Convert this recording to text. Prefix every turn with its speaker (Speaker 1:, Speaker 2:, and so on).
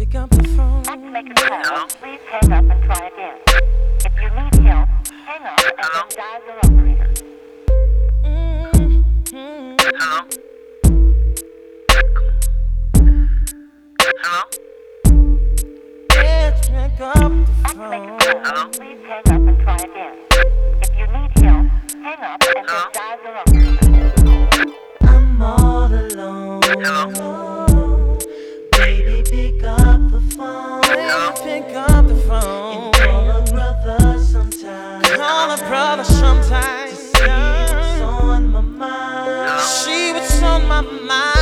Speaker 1: pick up the phone.
Speaker 2: To make a call, please hang up and try again. If you need help, hang up and then dial your operator.
Speaker 3: Hello? Hello?
Speaker 1: Let's pick up the
Speaker 2: To make a
Speaker 1: phone.
Speaker 2: call, please hang up and try again. If you need help, hang up and then dial your operator.
Speaker 1: I'm all alone.
Speaker 3: Hello?
Speaker 1: Baby, pick up the phone.
Speaker 3: Hello?
Speaker 1: Pick up the phone. Call a brother sometime. Call a brother sometime. To see what's on my mind.
Speaker 3: Hello?
Speaker 1: See what's on my mind.